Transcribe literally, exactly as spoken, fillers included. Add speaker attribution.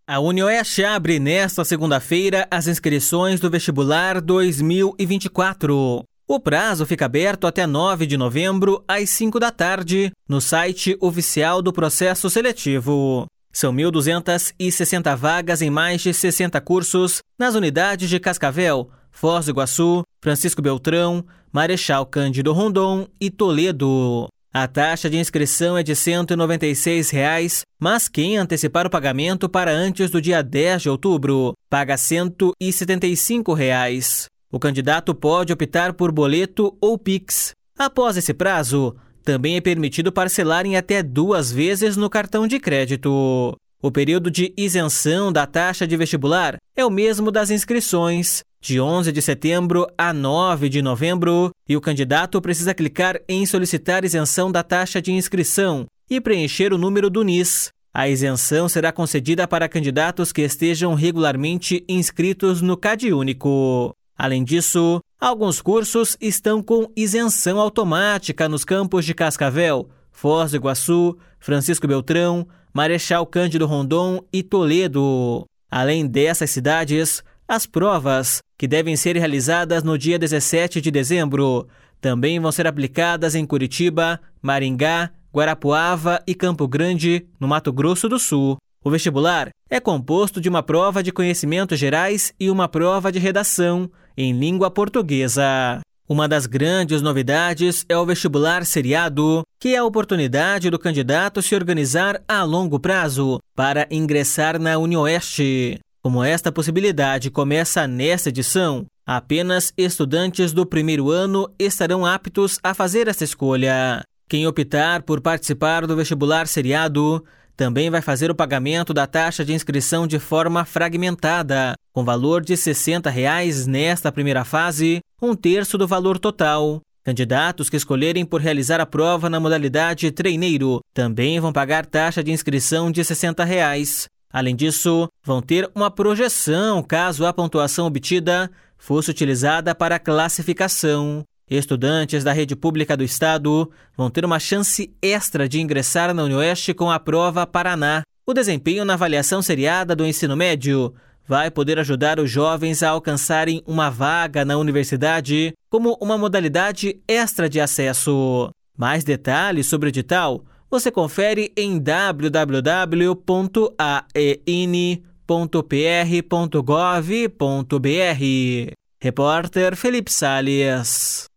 Speaker 1: A UniOeste abre nesta segunda-feira as inscrições do vestibular dois mil e vinte e quatro. O prazo fica aberto até nove de novembro, às cinco da tarde, no site oficial do processo seletivo. São mil duzentas e sessenta vagas em mais de sessenta cursos nas unidades de Cascavel, Foz do Iguaçu, Francisco Beltrão, Marechal Cândido Rondon e Toledo. A taxa de inscrição é de cento e noventa e seis reais, mas quem antecipar o pagamento para antes do dia dez de outubro paga cento e setenta e cinco reais. O candidato pode optar por boleto ou Pix. Após esse prazo, também é permitido parcelar em até duas vezes no cartão de crédito. O período de isenção da taxa de vestibular é o mesmo das inscrições, de onze de setembro a nove de novembro, e o candidato precisa clicar em solicitar isenção da taxa de inscrição e preencher o número do N I S. A isenção será concedida para candidatos que estejam regularmente inscritos no CadÚnico. Além disso, alguns cursos estão com isenção automática nos campos de Cascavel, Foz do Iguaçu, Francisco Beltrão, Marechal Cândido Rondon e Toledo. Além dessas cidades, as provas, que devem ser realizadas no dia dezessete de dezembro, também vão ser aplicadas em Curitiba, Maringá, Guarapuava e Campo Grande, no Mato Grosso do Sul. O vestibular é composto de uma prova de conhecimentos gerais e uma prova de redação em língua portuguesa. Uma das grandes novidades é o vestibular seriado, que é a oportunidade do candidato se organizar a longo prazo para ingressar na UniOeste. Como esta possibilidade começa nesta edição, apenas estudantes do primeiro ano estarão aptos a fazer essa escolha. Quem optar por participar do vestibular seriado também vai fazer o pagamento da taxa de inscrição de forma fragmentada, com valor de sessenta reais nesta primeira fase, um terço do valor total. Candidatos que escolherem por realizar a prova na modalidade treineiro também vão pagar taxa de inscrição de sessenta reais. Além disso, vão ter uma projeção caso a pontuação obtida fosse utilizada para a classificação. Estudantes da rede pública do estado vão ter uma chance extra de ingressar na UniOeste com a prova Paraná. O desempenho na avaliação seriada do ensino médio vai poder ajudar os jovens a alcançarem uma vaga na universidade como uma modalidade extra de acesso. Mais detalhes sobre o edital você confere em w w w ponto a e n ponto p r ponto gov ponto b r. Repórter Felipe Salles.